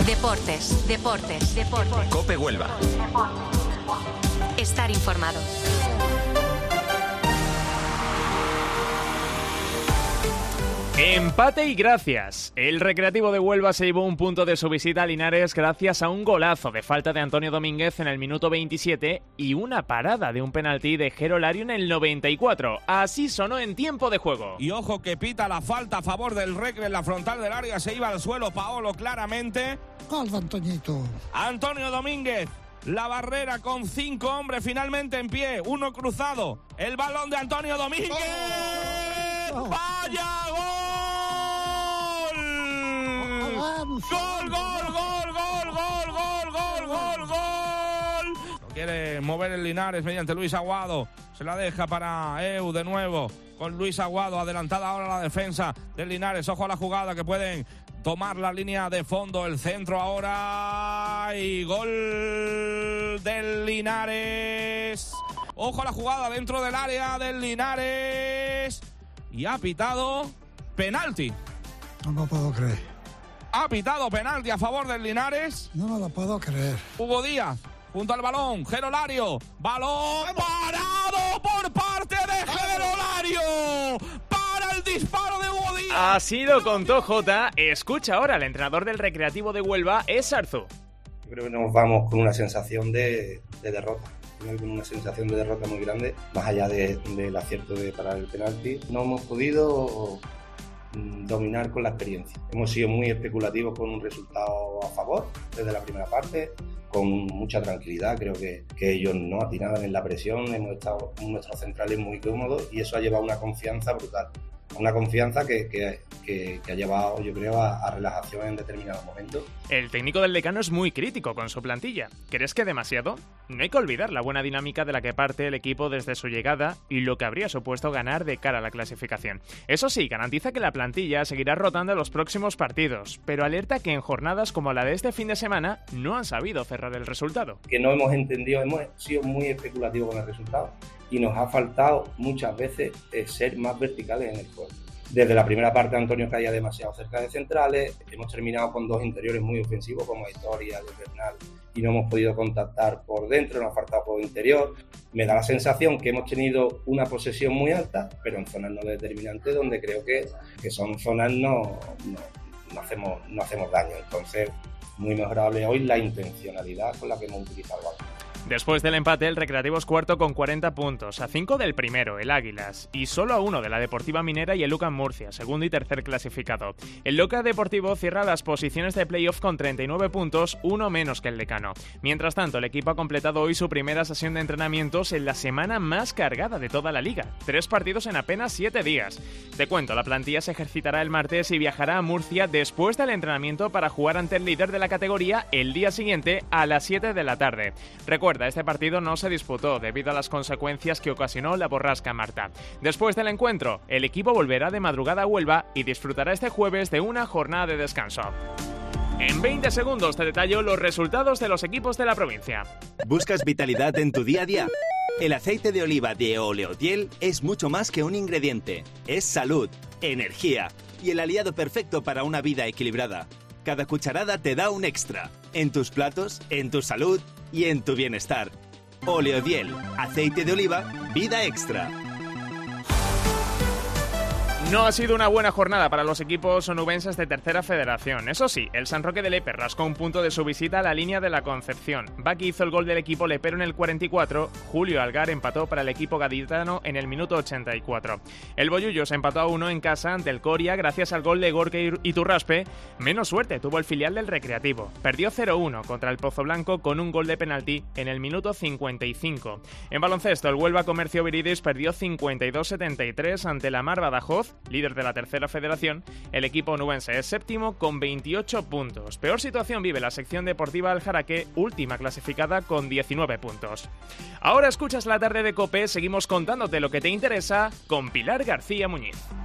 Deportes. COPE Huelva. Estar informado. Empate y gracias. El Recreativo de Huelva se llevó un punto de su visita a Linares gracias a un golazo de falta de Antonio Domínguez en el minuto 27 y una parada de un penalti de Jero Lario en el 94. Así sonó en tiempo de juego. Y ojo que pita la falta a favor del Recre en la frontal del área. Se iba al suelo Paolo claramente. Calva, Antoñito. Antonio Domínguez. La barrera con 5 hombres finalmente en pie. Uno cruzado. El balón de Antonio Domínguez. ¡Oh! ¡Vaya gol! ¡Gol, gol, gol, gol, gol, gol, gol, gol, gol! Lo quiere mover el Linares mediante Luis Aguado. Se la deja para Eu de nuevo. Con Luis Aguado adelantada ahora la defensa del Linares. Ojo a la jugada que pueden tomar la línea de fondo. El centro ahora. Y gol del Linares. Ojo a la jugada dentro del área del Linares. Y ha pitado penalti. No me lo puedo creer. Ha pitado penalti a favor del Linares. No me lo puedo creer. Hugo Díaz junto al balón. Jero Lario. Balón parado por parte de Jero Lario. Para el disparo de Hugo Díaz. Así lo contó Jota. Escucha ahora, el entrenador del Recreativo de Huelva es Arzu. Yo creo que nos vamos con una sensación de derrota. Con una sensación de derrota muy grande, más allá del acierto de parar el penalti. No hemos podido dominar con la experiencia. Hemos sido muy especulativos con un resultado a favor desde la primera parte, con mucha tranquilidad. Creo que ellos no atinaban en la presión, hemos estado con nuestros centrales muy cómodos y eso ha llevado una confianza brutal. Una confianza que ha llevado, yo creo, a relajación en determinados momentos. El técnico del Decano es muy crítico con su plantilla. ¿Crees que demasiado? No hay que olvidar la buena dinámica de la que parte el equipo desde su llegada y lo que habría supuesto ganar de cara a la clasificación. Eso sí, garantiza que la plantilla seguirá rotando en los próximos partidos, pero alerta que en jornadas como la de este fin de semana no han sabido cerrar el resultado. Que no hemos entendido, hemos sido muy especulativos con el resultado. Y nos ha faltado muchas veces ser más verticales en el juego. Desde la primera parte Antonio caía demasiado cerca de centrales, hemos terminado con dos interiores muy ofensivos como Aitor y Alex Bernal y no hemos podido contactar por dentro, nos ha faltado por interior. Me da la sensación que hemos tenido una posesión muy alta, pero en zonas no determinantes donde creo que son zonas no hacemos daño. Entonces, muy mejorable hoy la intencionalidad con la que hemos utilizado el balón. Después del empate, el Recreativo es cuarto con 40 puntos, a 5 del primero, el Águilas, y solo a 1 de la Deportiva Minera y el Lucan Murcia, segundo y tercer clasificado. El Loca Deportivo cierra las posiciones de playoff con 39 puntos, uno menos que el Decano. Mientras tanto, el equipo ha completado hoy su primera sesión de entrenamientos en la semana más cargada de toda la liga. 3 partidos en apenas 7 días. Te cuento, la plantilla se ejercitará el martes y viajará a Murcia después del entrenamiento para jugar ante el líder de la categoría el día siguiente a las 7 de la tarde. Recuerda, este partido no se disputó debido a las consecuencias que ocasionó la borrasca Marta. Después del encuentro, el equipo volverá de madrugada a Huelva y disfrutará este jueves de una jornada de descanso. En 20 segundos te detallo los resultados de los equipos de la provincia. ¿Buscas vitalidad en tu día a día? El aceite de oliva de Oleotiel es mucho más que un ingrediente. Es salud, energía y el aliado perfecto para una vida equilibrada. Cada cucharada te da un extra. En tus platos, en tu salud y en tu bienestar. Oleodiel, aceite de oliva, vida extra. No ha sido una buena jornada para los equipos onubenses de Tercera Federación. Eso sí, el San Roque de Lepe rascó un punto de su visita a la línea de la Concepción. Baki hizo el gol del equipo lepero en el 44, Julio Algar empató para el equipo gaditano en el minuto 84. El Bollullo se empató a 1 en casa ante el Coria gracias al gol de Gorka Iturraspe. Menos suerte tuvo el filial del Recreativo. Perdió 0-1 contra el Pozo Blanco con un gol de penalti en el minuto 55. En baloncesto, el Huelva Comercio Viridis perdió 52-73 ante la Mar Badajoz, líder de la Tercera Federación. El equipo onubense es séptimo con 28 puntos. Peor situación vive la sección deportiva Aljaraque, última clasificada con 19 puntos. Ahora escuchas la tarde de COPE, seguimos contándote lo que te interesa con Pilar García Muñiz.